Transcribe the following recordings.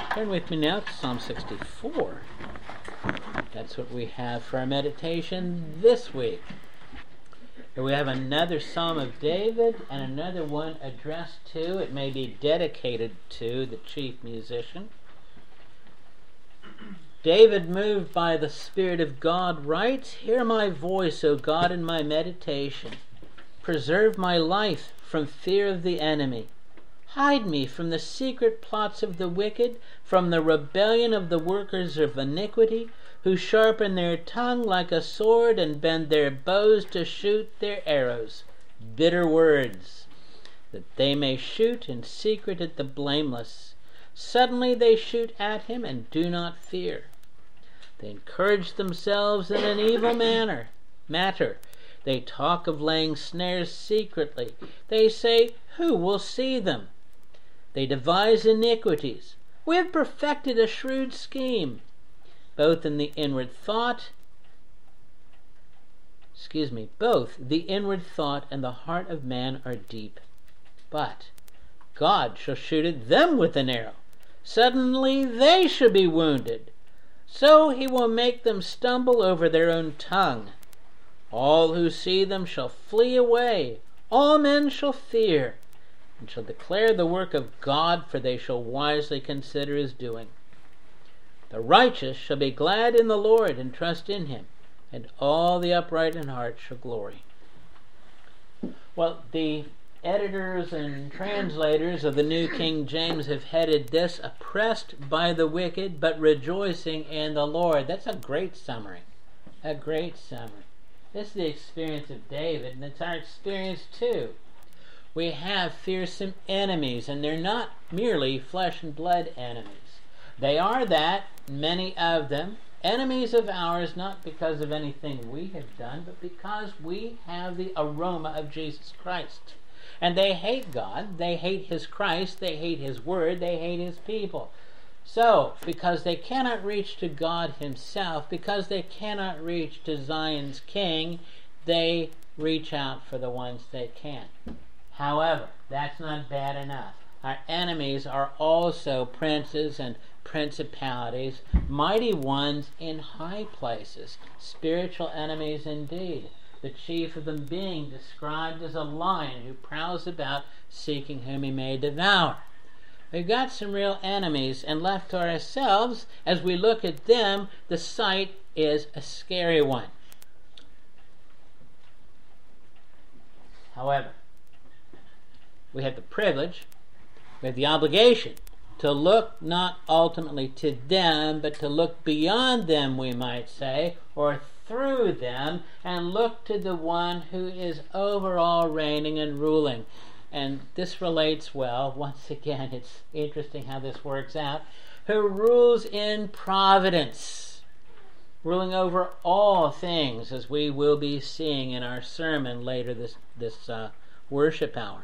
Turn with me now to Psalm 64. That's what we have for our meditation this week. Here we have another Psalm of David and another one addressed to, it may be dedicated to, the chief musician. David, moved by the Spirit of God, writes, "Hear my voice, O God, in my meditation. Preserve my life from fear of the enemy. Hide me from the secret plots of the wicked, from the rebellion of the workers of iniquity, who sharpen their tongue like a sword and bend their bows to shoot their arrows, bitter words, that they may shoot in secret at the blameless. Suddenly they shoot at him and do not fear. They encourage themselves in an evil matter. They talk of laying snares secretly. They say, who will see them? They devise iniquities. We have perfected a shrewd scheme. Both the inward thought and the heart of man are deep. But God shall shoot at them with an arrow. Suddenly they shall be wounded. So he will make them stumble over their own tongue. All who see them shall flee away. All men shall fear, and shall declare the work of God, for they shall wisely consider his doing. The righteous shall be glad in the Lord and trust in him, and all the upright in heart shall glory." Well, the editors and translators of the New King James have headed this, "Oppressed by the wicked, but rejoicing in the Lord." That's a great summary. A great summary. This is the experience of David, and it's our experience too. We have fearsome enemies, and they're not merely flesh and blood enemies. They are that, many of them, enemies of ours, not because of anything we have done, but because we have the aroma of Jesus Christ. And they hate God, they hate his Christ, they hate his word, they hate his people. So, because they cannot reach to God himself, because they cannot reach to Zion's King, they reach out for the ones they can. However, that's not bad enough. Our enemies are also princes and principalities, mighty ones in high places, spiritual enemies indeed, the chief of them being described as a lion who prowls about seeking whom he may devour. We've got some real enemies, and left to ourselves, as we look at them, the sight is a scary one. However, we have the privilege, we have the obligation to look not ultimately to them, but to look beyond them, we might say, or through them, and look to the one who is over all reigning and ruling. And this relates well, once again, it's interesting how this works out, who rules in providence, ruling over all things, as we will be seeing in our sermon later this worship hour.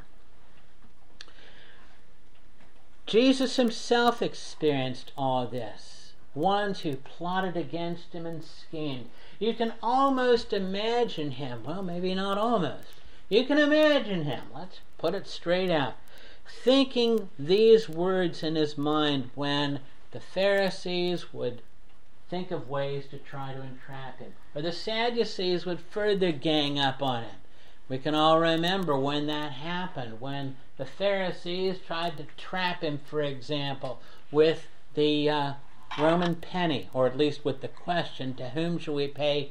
Jesus himself experienced all this. Ones who plotted against him and schemed. You can almost imagine him. Well, maybe not almost. You can imagine him. Let's put it straight out. Thinking these words in his mind when the Pharisees would think of ways to try to entrap him, or the Sadducees would further gang up on him. We can all remember when that happened, when the Pharisees tried to trap him, for example, with the Roman penny, or at least with the question, to whom shall we pay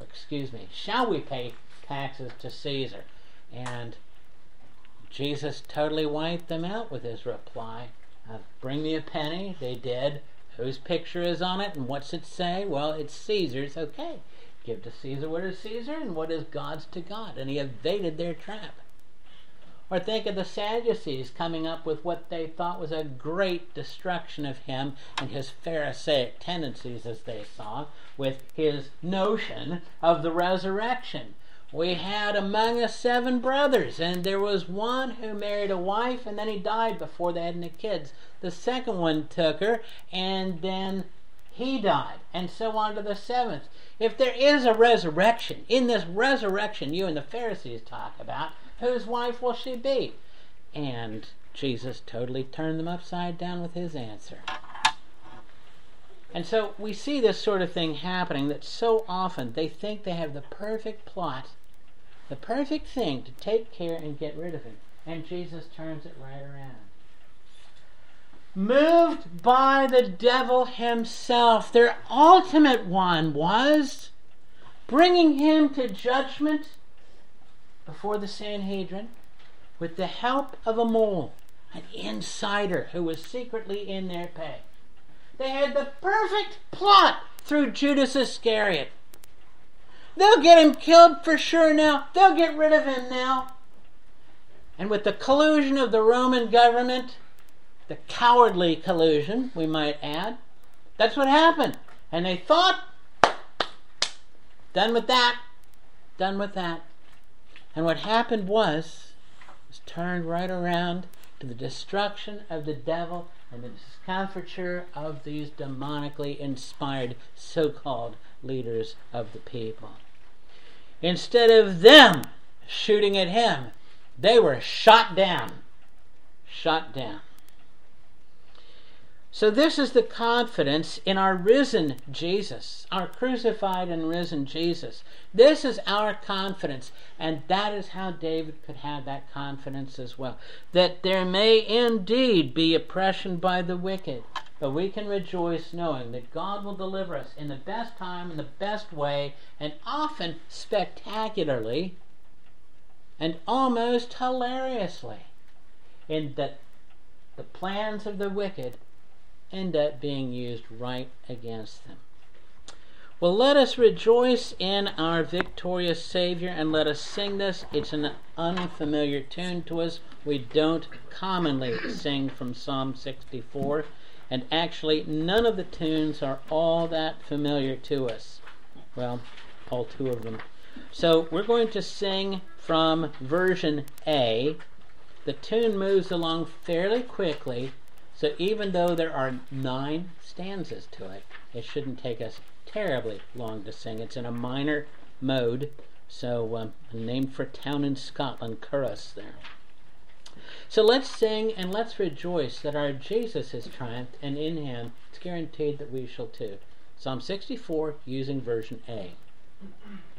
taxes to Caesar? And Jesus totally wiped them out with his reply, "Bring me a penny." They did. Whose picture is on it, and what's it say? Well, it's Caesar's. Okay. Give to Caesar what is Caesar, and what is God's to God. And he evaded their trap. Or think of the Sadducees coming up with what they thought was a great destruction of him and his Pharisaic tendencies, as they saw, with his notion of the resurrection. We had among us 7 brothers, and there was one who married a wife, and then he died before they had any kids. The second one took her, and then he died, and so on to the 7th. If there is a resurrection, in this resurrection you and the Pharisees talk about, whose wife will she be? And Jesus totally turned them upside down with his answer. And so we see this sort of thing happening, that so often they think they have the perfect plot, the perfect thing to take care and get rid of him. And Jesus turns it right around. Moved by the devil himself, their ultimate one was bringing him to judgment before the Sanhedrin with the help of a mole, an insider who was secretly in their pay. They had the perfect plot through Judas Iscariot. They'll get him killed for sure now. They'll get rid of him now. And with the collusion of the Roman government, the cowardly collusion, we might add, that's what happened. And they thought, done with that, done with that. And what happened was turned right around to the destruction of the devil and the discomfiture of these demonically inspired so-called leaders of the people. Instead of them shooting at him, they were shot down. Shot down. So this is the confidence in our risen Jesus, our crucified and risen Jesus. This is our confidence, and that is how David could have that confidence as well. That there may indeed be oppression by the wicked, but we can rejoice knowing that God will deliver us in the best time, in the best way, and often spectacularly, and almost hilariously, in that the plans of the wicked end up being used right against them. Well, let us rejoice in our victorious Savior, and let us sing this. It's an unfamiliar tune to us. We don't commonly sing from Psalm 64, and actually none of the tunes are all that familiar to us. Well, all two of them. So we're going to sing from version A. The tune moves along fairly quickly, so even though there are 9 stanzas to it, it shouldn't take us terribly long to sing. It's in a minor mode, so named for a town in Scotland, Curras there. So let's sing and let's rejoice that our Jesus has triumphed, and in him it's guaranteed that we shall too. Psalm 64, using version A.